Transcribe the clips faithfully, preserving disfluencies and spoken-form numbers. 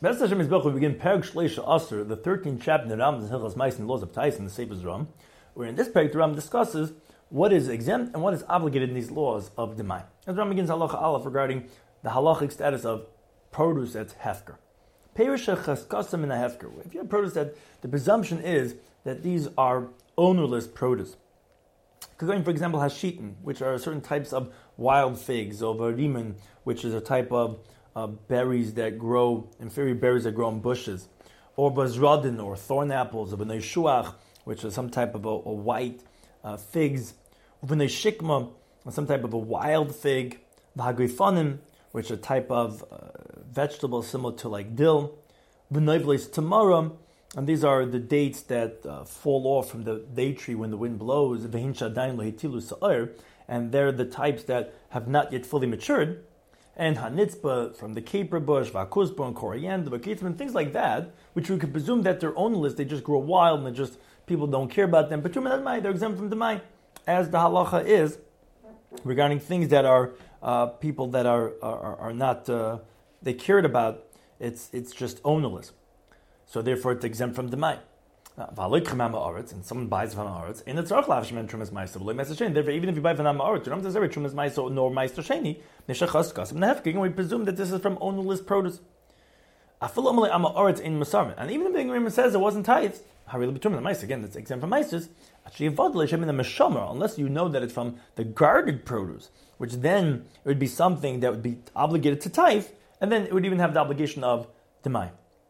Best Hashem is we begin Perek Shleisha Aser, the thirteenth chapter in the Ram, the Hilchos Ma'aser and Laws of Tais in the Sefer Ram, where in this Perek the Ram discusses what is exempt and what is obligated in these laws of Demai. As Ram begins Halacha Aleph regarding the halachic status of produce that's hefker. Perish Chaskasam in a hefker. If you have produce that the presumption is that these are ownerless produce. Because, for example, hashitin, which are certain types of wild figs, or varimen, which is a type of uh, berries that grow, inferior berries that grow in bushes, or bazradin, or thorn apples, or b'nei shuach, which is some type of a, a white uh, figs, or b'nei shikma, some type of a wild fig, v'hagrifanim, which is a type of uh, vegetable similar to like dill, b'nei v'leis tamara, and these are the dates that uh, fall off from the date tree when the wind blows, v'hin shadayin lo hitilu sa'ir, and they're the types that have not yet fully matured, and hanitzba from the caper bush, vakuzba and coriander, vakitrim, and things like that, which we could presume that they're ownerless, they just grow wild and they just people don't care about them. But they're exempt from demai, as the halacha is regarding things that are uh, people that are are, are not uh, they cared about. It's it's just ownerless, so therefore it's exempt from demai. And someone buys from Haaretz, and it's Archlav Trumas Meister. Therefore, even if you buy from Haaretz, you don't have to say Trumas Meister nor Meister Sheni. And we presume that this is from ownerless produce. And even if the agreement says it wasn't tithes, again, it's exempt from Meisters. Unless you know that it's from the guarded produce, which then it would be something that would be obligated to tithe, and then it would even have the obligation of Demai.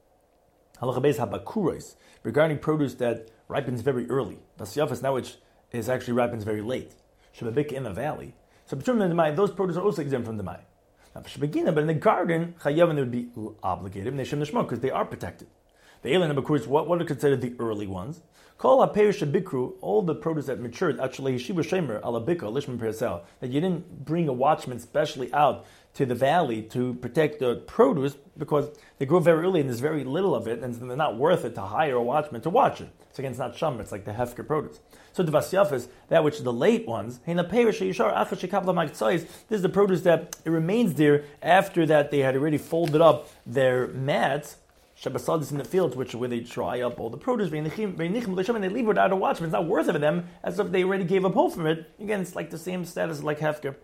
Regarding produce that ripens very early, Basiyafas now which is actually ripens very late, Shababika in the valley. So those produce are also exempt from the Mai. Now, but in the garden, Chayavin would be obligated because they are protected. The alien of course, what, what are considered the early ones? Call a perish bikru, all the produce that matured, actually, Shiva Shemer, alabika, lishman perisel, that you didn't bring a watchman specially out to the valley to protect the produce because they grow very early and there's very little of it, and they're not worth it to hire a watchman to watch it. So again, it's not shomer, it's like the hefker produce. So the vasyafis, that which is the late ones, this is the produce that it remains there after that they had already folded up their mats, Shabbasadis in the fields, which where they dry up all the produce, and they leave without a watchman. It's not worth it for them, as if they already gave up hope from it. Again, it's like the same status like hefker.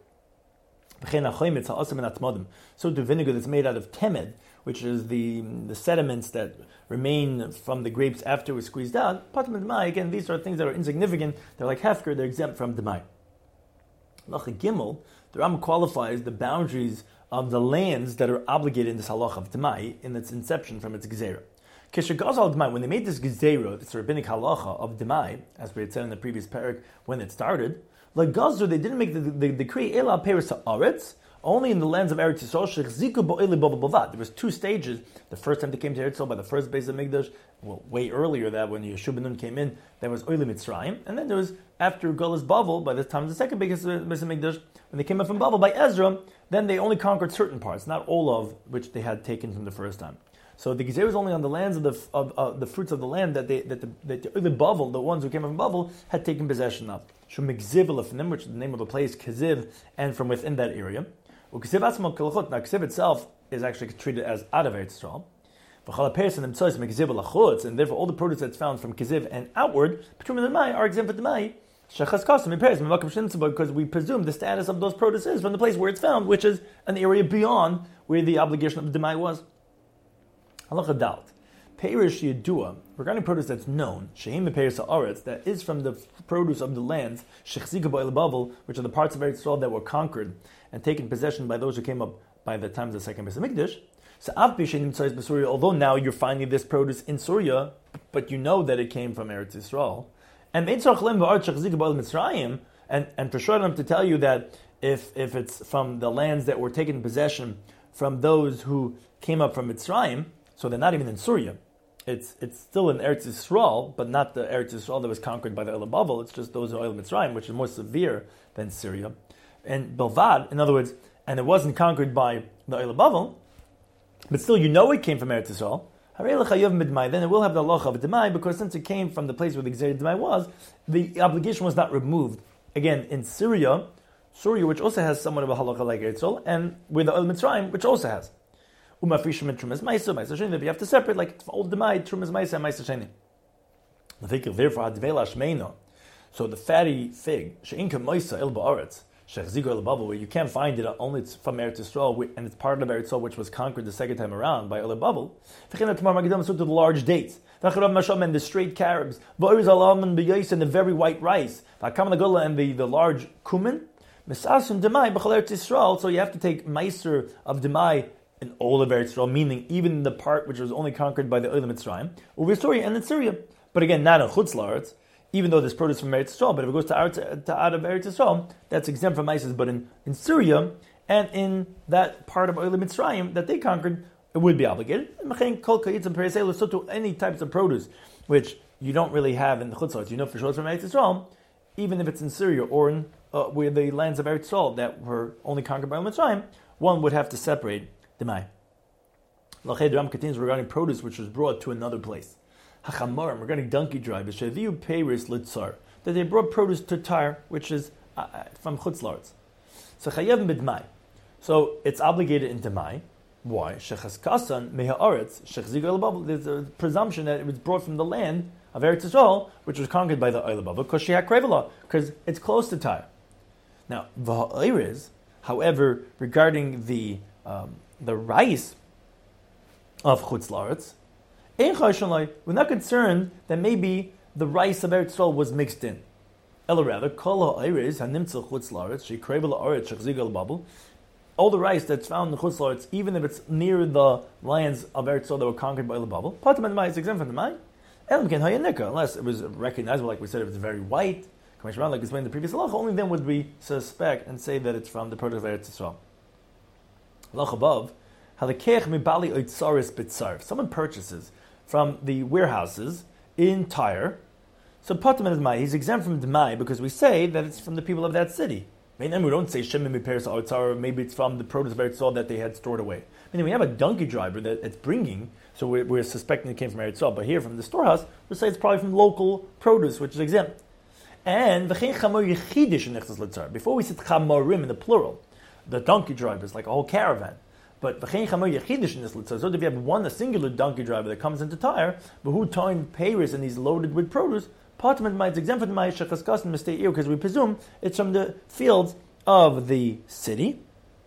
So the vinegar that's made out of temed, which is the the sediments that remain from the grapes after it was squeezed out, again, these are things that are insignificant. They're like hefker, they're exempt from demai. Lacha Gimel, the Ram qualifies the boundaries of the lands that are obligated in this halach of demai in its inception from its gezerah. Kishagazal demai, when they made this gezerah, this rabbinic halacha of demai, as we had said in the previous parak when it started, like Gazur, they didn't make the, the, the decree Ela Peris Haaretz only in the lands of Eretz Yisrael. Shechziku bo'eli bavad. There was two stages. The first time they came to Eretz Yisrael by the first base of Mikdash, well, way earlier that when Yeshua ben Nun came in, there was Oili Mitzrayim, and then there was after Golas Bavel. By this time, the second biggest base of Mikdash, when they came up from Bavel by Ezra, then they only conquered certain parts, not all of which they had taken from the first time. So the Gezerah was only on the lands of the of uh, the fruits of the land that they that the that the Bavel, the ones who came from Bavel, had taken possession of. Shumikziv Lefnim, which is the name of the place, Kiziv, and from within that area. Now, Kiziv itself is actually treated as out of Eretz Yisrael. And therefore all the produce that's found from Kiziv and outward, are exempt from Demai. Because we presume the status of those produce is from the place where it's found, which is an area beyond where the obligation of Demai was. Halacha Dalt. Perish Yedua, regarding produce that's known, Shehim Perish Haaretz, that is from the produce of the lands, Shechzika Ba'el Bavel, which are the parts of Eretz Yisrael that were conquered and taken possession by those who came up by the times of the second Beis Hamikdash. So Av Bishenim Tzayis B'Surya, although now you're finding this produce in Surya, but you know that it came from Eretz Yisrael, and Meitzach Lem V'Art Shechzika Ba'el Mitzrayim, and and for sure enough to tell you that if if it's from the lands that were taken possession from those who came up from Mitzrayim, so they're not even in Surya. It's it's still in Eretz Yisrael, but not the Eretz Yisrael that was conquered by the Oil Bavel. It's just those in Oil Mitzrayim, which is more severe than Syria. And Belvad, in other words, and it wasn't conquered by the Oil Bavel, but still you know it came from Eretz Yisrael. Then it will have the halacha of Demai, because since it came from the place where the Gezerah Demai was, the obligation was not removed. Again, in Syria, Syria, which also has somewhat of a halacha like Eretz Yisrael, and with the Oil Mitzrayim, which also has. umafrishim and trumas ma'isa, ma'isa sheni, that you have to separate, like old demai, trumas ma'isa, and ma'isa sheni. The figure therefore hadvela shmeino. So the fatty fig, she'inka ma'isa el ba'aretz, she'chzigo el bubble, where you can't find it only it's from Eretz Yisrael, and it's part of Eretz Yisrael which was conquered the second time around by el bubble. V'china tomorrow magidam so to the large dates. V'charav masham and the straight carobs. V'oriz alam and b'yais and the very white rice. V'akam nagola and the the large kumin. Misasun demai b'chol Eretz Yisrael. So you have to take meiser of demai in all of Eretz Yisrael, meaning even the part which was only conquered by the Olam Mitzrayim, over Syria and in Syria. But again, not in Chutz La'aretz, even though there's produce from Eretz Yisrael. But if it goes to out, to out of Eretz Yisrael, that's exempt from meiser. But in, in Syria and in that part of Olam Mitzrayim that they conquered, it would be obligated. So to any types of produce which you don't really have in the Chutz La'aretz, you know for sure it's from Eretz Yisrael, even if it's in Syria or in uh, where the lands of Eretz Yisrael that were only conquered by Mitzrayim, one would have to separate the Mai. Lached Ram continues regarding produce which was brought to another place. Hachamarim, regarding donkey drivers, Sheviu Peiris Litzar, that they brought produce to Tyre, which is uh, from Chutz La'aretz. So Chayev B'Dmai. So it's obligated in Demai. Why? Shechaskasan Meha'aretz, Shechzigo El Bubble. There's a presumption that it was brought from the land of Eretz Yisrael, which was conquered by the Oil Bubble, because she had Krevelah, because it's close to Tyre. Now, V'Ha'iriz, however, regarding the um, the rice of Chutz La'aretz, we're not concerned that maybe the rice of Eretz Yisrael was mixed in. Ella rather, Kol Ha'iriz Hanimtzel Chutz La'aretz, She Krevelah Aretz, Shechzigo El Bubble. All the rice that's found in Chutz La'aretz, even if it's near the lands of Eretz Yisrael that were conquered by El Bubble, Patam and Mai is exempt from the Mai. Unless it was recognizable, like we said, if it's very white, coming around like we explained in the previous halacha, only then would we suspect and say that it's from the product of Eretz Yisrael. Halacha above, halakech mibali oitzaris bitzar. Someone purchases from the warehouses in Tyre, so Patam and Mai, he's exempt from Demai because we say that it's from the people of that city. I mean, then we don't say Shemim Miperes Otzar, maybe it's from the produce of Eretz Yisrael that they had stored away. I mean, we have a donkey driver that it's bringing, so we're, we're suspecting it came from Eretz Yisrael. But here from the storehouse, we say it's probably from local produce, which is exempt. And before we said chamorim in the plural, the donkey drivers, like a whole caravan. But so if you have one, a singular donkey driver that comes into Tyre, but who time Paris and he's loaded with produce, Parchment might exempt from my shechaskas and mistake because we presume it's from the fields of the city,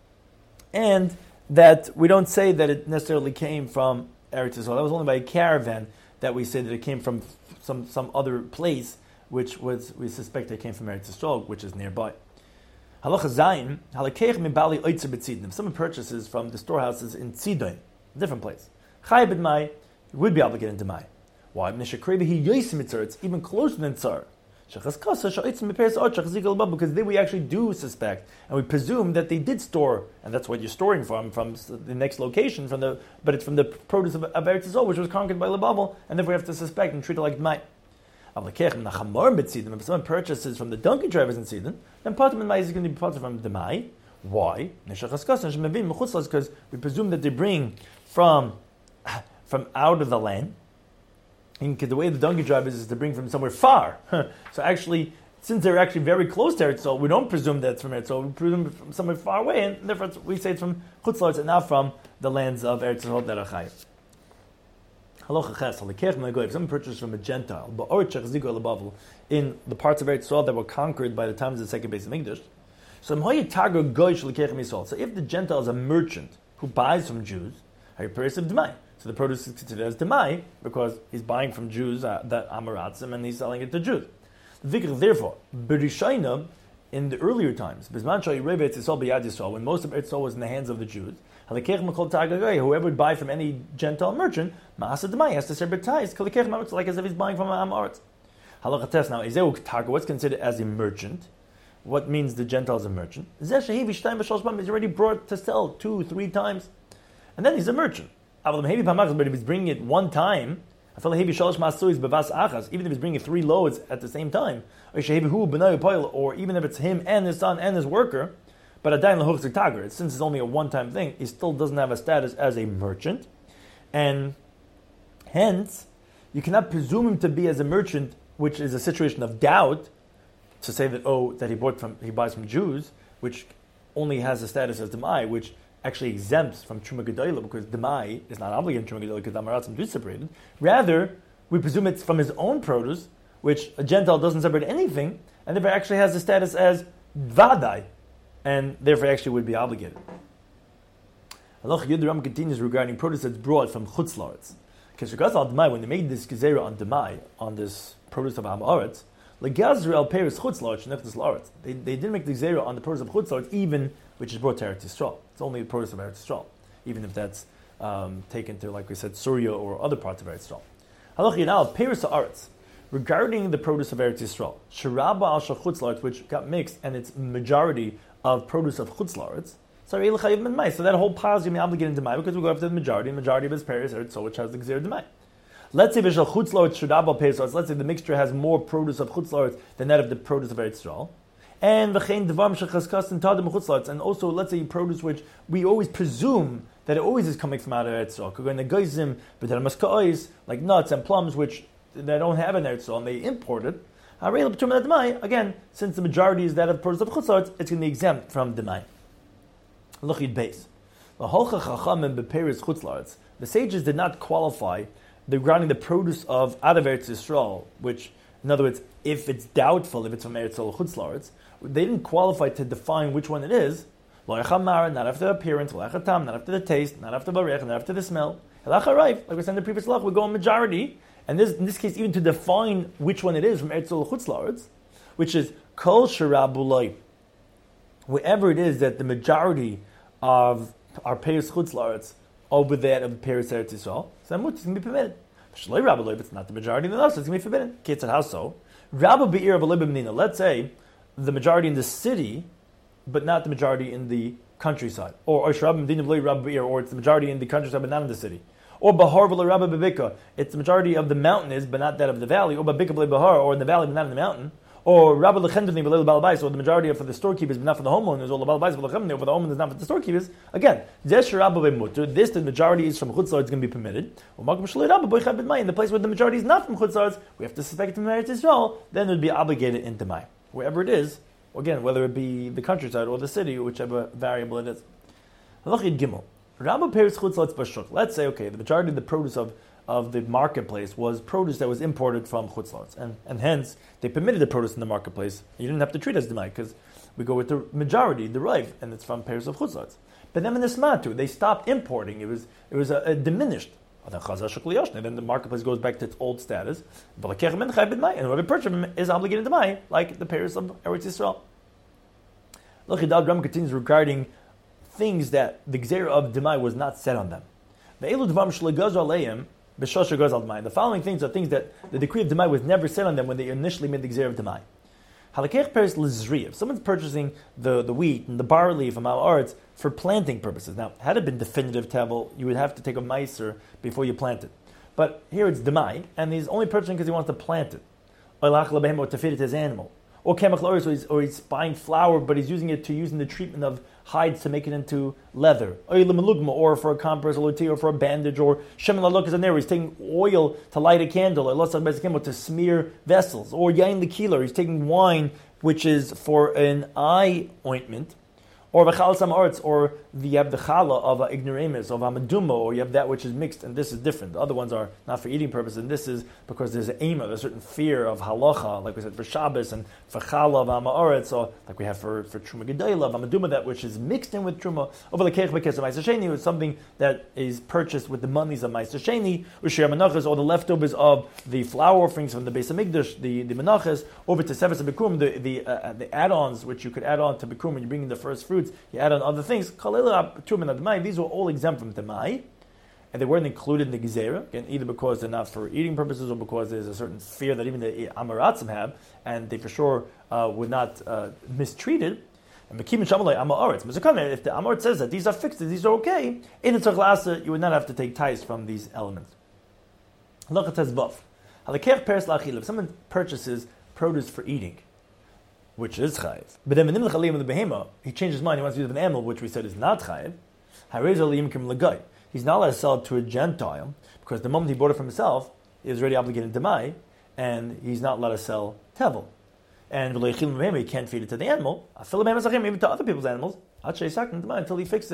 and that we don't say that it necessarily came from Eretz Yisrael. That was only by a caravan that we say that it came from some some other place, which was we suspect it came from Eretz Yisrael, which is nearby. Halacha Zayin, halakech mibali oitzer b'tzidin. If someone purchases from the storehouses in Tzidon, a different place, Chay b'dmai, he would be obligated to Mai. Why? It's even closer than Tsar. Because then we actually do suspect, and we presume that they did store, and that's what you're storing from, from the next location, from the, but it's from the produce of, of Eretz Yisrael, which was conquered by Lebabel, and therefore we have to suspect and treat it like Dmai. If someone purchases from the donkey drivers in Sidon, then part of the Dmai is going to be part from Dmai. Why? Because we presume that they bring from, from out of the land. And the way the donkey drivers is to bring from somewhere far. So actually, since they're actually very close to Eretz Yisrael, we don't presume that it's from Eretz Yisrael, we presume it from somewhere far away, and therefore we say it's from Chutz La'aretz and not from the lands of Eretz Yisrael that are chayiv. Halacha ches, halakech m'negoy. If someone purchased from a Gentile, in the parts of Eretz Yisrael that were conquered by the times of the second base of English, so so if the Gentile is a merchant who buys from Jews, so the produce is considered as demai because he's buying from Jews uh, that amaratzim and he's selling it to Jews. Therefore, b'rishayna in the earlier times, when most of Eretz Yisrael was in the hands of the Jews, whoever would buy from any Gentile merchant, ma'asa demai has to say b'tais, it's like as if he's buying from an amaretz. Halacha tes now, what's considered as a merchant? What means the Gentile is a merchant? He's already brought to sell two, three times, and then he's a merchant. But if he's bringing it one time, even if he's bringing three loads at the same time, or even if it's him and his son and his worker, but since it's only a one-time thing, he still doesn't have a status as a merchant, and hence you cannot presume him to be as a merchant, which is a situation of doubt, to say that oh that he bought from he buys from Jews, which only has a status as demai, which actually exempts from Truma Gedolah because Demai is not obligated in Truma Gedolah because the Amaratzim do separated. Rather, we presume it's from his own produce, which a Gentile doesn't separate anything, and therefore actually has the status as Vadai, and therefore actually would be obligated. Halach Yud Ram continues regarding produce that's brought from Chutz La'aretz. When they made this gezerah on Demai, on this produce of Ha'aretz, legazri al peris Chutz La'aretz neftes La'aretz. They they didn't make the gezerah on the produce of Chutz La'aretz, even which is brought to Eretz Yisrael. It's only the produce of Eretz Yisrael, even if that's um, taken to, like we said, Syria or other parts of Eretz Yisrael. Halach Yinal peris Ha'aretz. Regarding the produce of Eretz Yisrael, Sharaba al Shal Chutz La'aretz, which got mixed, and it's majority of produce of Chutz La'aretz. So that whole pile is going to be obligated to Mai because we go after the majority. The majority of his Paris Eretz, so which has the Gzir Demai. Let's say Vishal Chutz La'aretz Shadabal Paris. Let's say the mixture has more produce of Chutz La'aretz than that of the produce of Eretz Yisrael. And V'chein Devam Shechaskas and Tadim Chutz La'aretz. And also, let's say produce which we always presume that it always is coming from out of Eretz Yisrael. Because in the Geizim, but there are Maska'is, like nuts and plums, which they don't have in Eretz Yisrael, and they import it. Again, since the majority is that of produce of Chutz La'aretz, it's going to be exempt from Demai. Luchid base. The sages did not qualify the regarding the produce of out of Eretz Yisrael, which, in other words, if it's doubtful if it's from Eretz Yisrael or Chutz La'aretz, they didn't qualify to define which one it is. Not after the appearance, not after the taste, not after the barech, not after the smell. Like we said in the previous lach, we go on majority, and this, in this case, even to define which one it is from Eretz Yisrael or Chutz La'aretz, which is kol sharabulai. Wherever it is that the majority of our Paris Chutz La'aretz over that of Paris Eretz Yisrael, so then it's going to be permitted. If it's not the majority, then also it's going to be forbidden. Kids, how so? Rabba be'ir of a libimnina. Let's say the majority in the city, but not the majority in the countryside, or or it's the majority in the countryside, but not in the city. Or bahar v'lo rabba bebika. It's the majority of the mountain is, but not that of the valley. Or babika v'lo bahar, or in the valley, but not in the mountain. Or Rabbi Lechendani v'leil balabais, or the majority of for the storekeepers, but not for the homeowners, or the balabais v'lechemni, or for the homeowners, not for the storekeepers. Again, this Rabbi v'mutter, this the majority is from Chutz La'aretz is going to be permitted. In the place where the majority is not from Chutz La'aretz, we have to suspect it from Eretz Yisrael, then it would be obligated into Mai. Wherever it is, again, whether it be the countryside or the city, whichever variable it is. Halachid Gimel. Rabbi Peres Chutz La'aretz b'shuk. Let's say, okay, the majority of the produce of of the marketplace was produce that was imported from Chutz La'aretz, and and hence they permitted the produce in the marketplace. You didn't have to treat it as demai because we go with the majority, the rive, and it's from pairs of Chutz La'aretz. But then in the Smatu, they stopped importing. It was it was a, a diminished. Then the marketplace goes back to its old status. And Rabbi Perchim is obligated to demai, like the pairs of Eretz Yisrael. Look, Dal Ram continues regarding things that the Gzera of demai was not set on them. The following things are things that the decree of Demai was never said on them when they initially made the Gzera of Demai. If someone's purchasing the, the wheat and the barley from our arts for planting purposes, now, had it been definitive tevel, you would have to take a meiser before you plant it. But here it's Demai, and he's only purchasing because he wants to plant it. Or to feed it to his animal. Or chemical oils, or he's, or he's buying flour, but he's using it to use in the treatment of hides to make it into leather. Or for a compress, or for a bandage, or shemen laluk is in there. He's taking oil to light a candle, or to smear vessels. Or yain l'kila, he's taking wine, which is for an eye ointment. Or v'chal sam arts, or the, you have the challah of a ignoramus, of a meduma, or you have that which is mixed, and this is different. The other ones are not for eating purposes, and this is because there's an aim of a certain fear of halacha, like we said for Shabbos, and for challah of amaretz, or like we have for, for truma gedayla, of a meduma, that which is mixed in with truma. Over the keich bekes of ma'aser sheni, is something that is purchased with the monies of ma'aser sheni, u'shir menachas, or the leftovers of the flour offerings from the Beis Hamikdash, the the menachas, over to seves and bikurim, the the, uh, the add-ons which you could add on to bikurim when you bring in the first fruits. You add on other things. These were all exempt from Demai, and they weren't included in the Gezerah, again, either because they're not for eating purposes or because there's a certain fear that even the Amaratzim have, and they for sure uh, would not uh, mistreat it. And if the Amarat says that these are fixed, these are okay, in the Tzach you would not have to take ties from these elements. Look at Tezbov. If someone purchases produce for eating, which is chayiv. But then when the behema, he changed his mind, he wants to use an animal, which we said is not chayiv. He's not allowed to sell it to a Gentile, because the moment he bought it for himself, he was already obligated to demai, and he's not allowed to sell tevel. And he can't feed it to the animal, even to other people's animals, until he fixes it,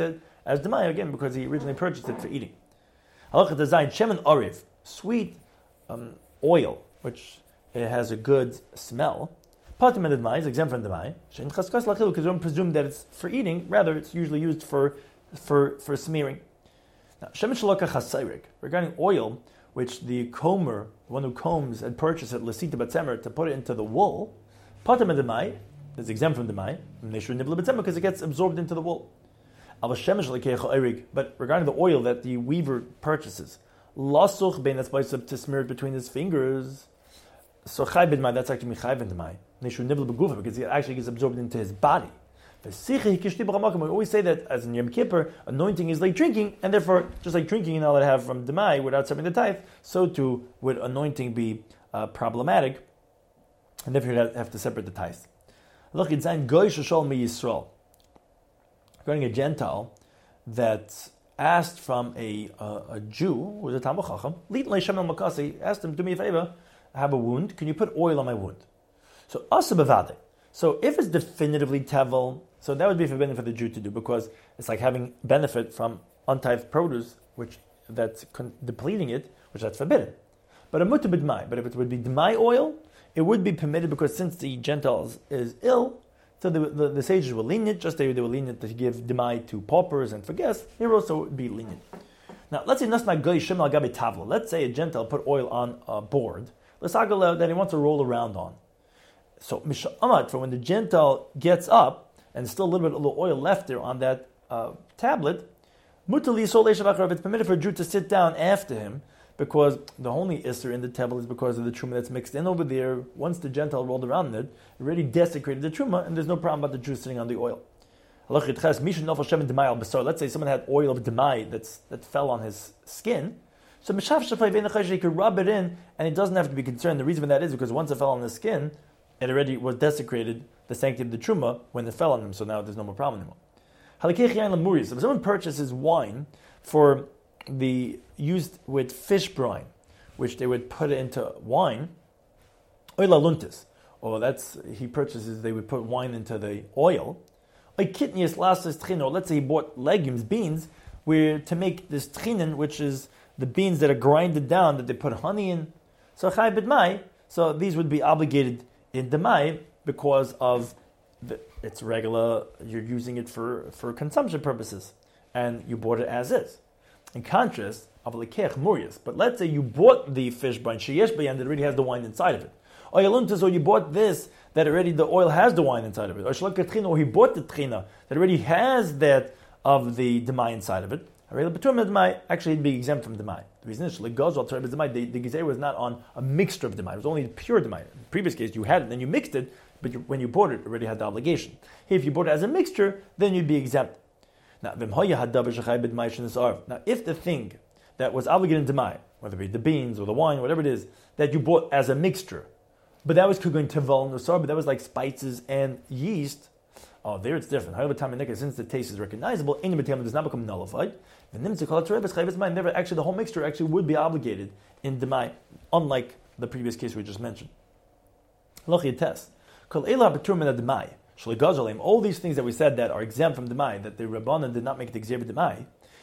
as demai, again, because he originally purchased it for eating. Halacha design shemen oriv, sweet um, oil, which it has a good smell. Patim and demai is exempt from demai. Shein chaskas lachil, because we don't presume that it's for eating. Rather, it's usually used for for for smearing. Now, shemen shaloka chasayrik, regarding oil, which the comber, the one who combs, had purchased at Lesita Batzemer to put it into the wool. Patim and demai is exempt from demai. They should nibble Batzemer because it gets absorbed into the wool. But regarding the oil that the weaver purchases, lasuch bein etzba'is to smear it between his fingers. So chai b'dmai, that's actually chai b'dmai. They should nibble b'gufa because it actually gets absorbed into his body. We always say that as in Yom Kippur, anointing is like drinking, and therefore, just like drinking you're not allowed to have from demai without separating the tithe, so too would anointing be uh, problematic, and therefore you have to separate the tithe. Look, it's ein goy sheshol mi Yisrael. Regarding a Gentile that asked from a uh, a Jew who was a Talmud Chacham, asked him, do me a favor, I have a wound, can you put oil on my wound? So asa bevade. So if it's definitively tevel, so that would be forbidden for the Jew to do because it's like having benefit from untithed produce, which that's con- depleting it, which that's forbidden. But a mutter b'dmai. But if it would be dmai oil, it would be permitted because since the Gentile is ill, so the, the, the sages were lenient, just they, they were lenient to give demai to paupers and for guests, here also would be lenient. Now, let's say nasna goy shem al gabi tavla. Let's say a Gentile put oil on a board, l'sagala that he wants to roll around on. So misha amat, for when the Gentile gets up and there's still a little bit of oil left there on that uh, tablet, mutali sol eshavacharav, it's permitted for a Jew to sit down after him because the only isser in the table is because of the truma that's mixed in over there. Once the Gentile rolled around it, it already desecrated the truma, and there's no problem about the Jew sitting on the oil. Let's say someone had oil of demai that's that fell on his skin. So he could rub it in, and he doesn't have to be concerned. The reason for that is because once it fell on his skin, it already was desecrated the sanctity of the truma when it fell on him. So now there's no more problem anymore. So if someone purchases wine for the used with fish brine, which they would put into wine, oila luntis, or that's he purchases. They would put wine into the oil. Let's say he bought legumes, beans, where to make this tchinin, which is the beans that are grinded down that they put honey in. So chai b'dmai. So these would be obligated in demai because of the, it's regular. You're using it for, for consumption purposes, and you bought it as is. In contrast, but let's say you bought the fish brine sheyesh bayan that already has the wine inside of it. Or you bought this that already the oil has the wine inside of it. Or he bought the trina that already has that of the demai inside of it. Actually, it'd be exempt from demai. The reason is the the gezerah was not on a mixture of demai; it was only pure demai. In the previous case, you had it, then you mixed it, but you, when you bought it, you already had the obligation. Here, if you bought it as a mixture, then you'd be exempt. Now, now, if the thing that was obligated in demai, whether it be the beans or the wine, whatever it is, that you bought as a mixture, but that was going to nosar, but that was like spices and yeast. Oh, there it's different. However, since the taste is recognizable, any material does not become nullified. Never actually, the whole mixture actually would be obligated in demai, unlike the previous case we just mentioned. All these things that we said that are exempt from demai, that the Rabbanan did not make the gezerah demai.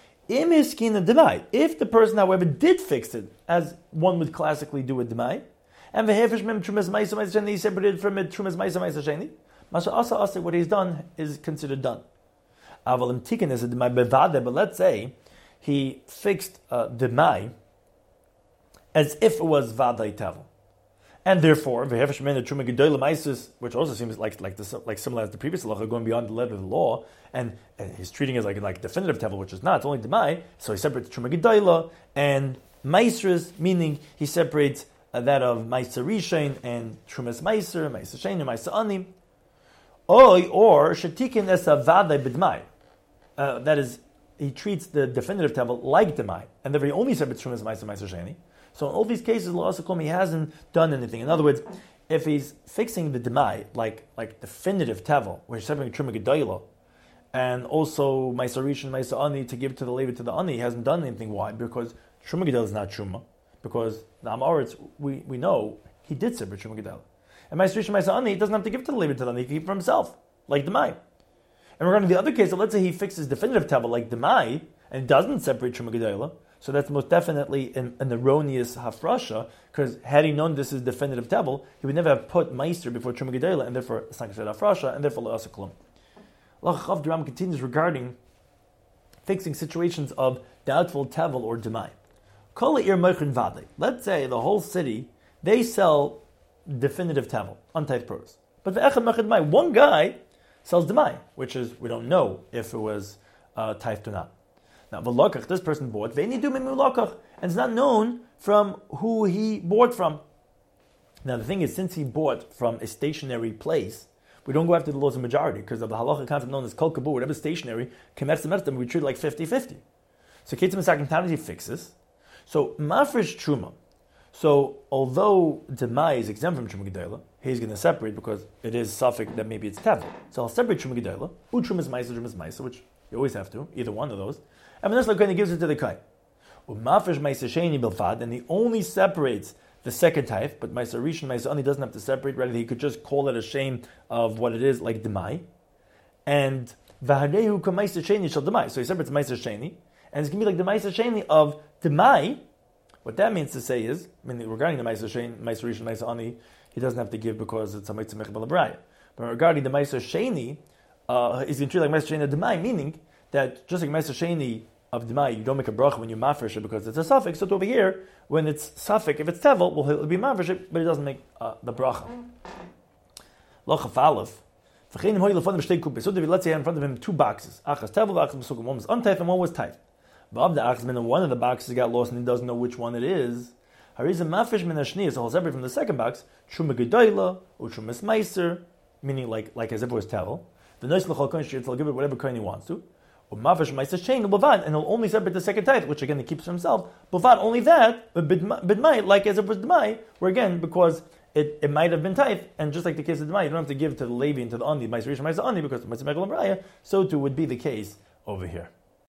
If the person, however, did fix it, as one would classically do with demai, and the hefish mem trumas ma'isa ma'isa sheni, he separated from it trumas ma'isa ma'isa sheni, masha asa asa, what he's done is considered done. Avalim tikkun is a demai bevade, but let's say he fixed uh, demai as if it was vaday tavel. And therefore, which also seems like like the, like similar as the previous halacha, going beyond the letter of the law, and, and he's treating it as like like definitive tevel, which is not. It's only demai. So he separates truma gedola and maisras, meaning he separates uh, that of meiser rishain and trumas meiser, meiser shein, and meiser ani. Or or shetikin es avadai b'dmai. That is, he treats the definitive tevel like demai, and therefore he only separates trumas meiser, meiser sheini. So in all these cases, he hasn't done anything. In other words, if he's fixing the demai, like like definitive tevel, which is separating truma gedola, and also meiser rishon, meiser ani to give to the levi to the ani, he hasn't done anything. Why? Because truma gedola is not truma. Because the Amoritz, we, we know he did separate truma gedola, and meiser rishon, meiser ani, he doesn't have to give to the levi to the ani; he can keep for himself, like demai. And regarding the other case, so let's say he fixes definitive tevel like demai and doesn't separate truma gedayla, so that's most definitely an, an erroneous hafrasha, because had he known this is definitive tevel, he would never have put meister before truma gedayla, and therefore it's not considered hafrasha, and therefore lo asaklum. Lachav Duram continues regarding fixing situations of doubtful tevel or demai. Kol ir meichrin vade. Let's say the whole city they sell definitive tevel, untyped produce, but ve'echad meichrin demai. One guy sells demai, which is we don't know if it was uh, typed or not. Now, v'lokach, this person bought, ve'ini du mimu lokach, and it's not known from who he bought from. Now, the thing is, since he bought from a stationary place, we don't go after the laws of majority, because of the halacha concept known as kol kabur, whatever stationary, kemetz metzim, we treat it like fifty-fifty. So, ketzim esakim tanis, he fixes. So, mafresh truma. So, although demai is exempt from truma gedayla, he's going to separate because it is suffix that maybe it's tevel. So, I'll separate truma gedayla, u truma is ma'aser, truma is ma'aser, which you always have to, either one of those. And then this kind gives it to the kai. Umafresh ma'aser sheni bilfad, and he only separates the second type, but ma'aser rishon, ma'aser ani doesn't have to separate. Rather, he could just call it a shame of what it is, like demai. And v'harehu k'ma'aser sheni shel demai. So he separates ma'aser sheni, and it's going to be like the ma'aser sheni of demai. What that means to say is, I mean, regarding the ma'aser sheni, ma'aser rishon, ma'aser ani, he doesn't have to give because it's a ma'aser mechbel abraya. But regarding the ma'aser sheni, uh, he's going to treat like ma'aser sheni of demai, meaning that just like ma'aser sheni of demai, you don't make a bracha when you mafresh it because it's a suffix. So over here, when it's suffix, if it's tevel, well, it'll be mafresh it, but it doesn't make uh, the bracha. Lochaf aleph. So let's say in front of him two boxes. Achas tevel, achas mesugim. One was untyped and one was typed. But one of the boxes got lost and he doesn't know which one it is. Harizah mafresh min hashniya, so he'll separate from the second box. Truma gedayla or truma meiser, meaning like like as if it was tevel. The nois l'chol kohen shir, he'll give it whatever kohen he wants to. And he'll only separate the second type, which again he keeps for himself. Bavad, only that, bidmai, like as if it was demai, where again, because it, it might have been type, and just like the case of demai, you don't have to give to the Levi and to the Ani, Ma'aser Rishon, Ma'aser Ani, because Ma'aser Mechbel Abraya, so too would be the case over here.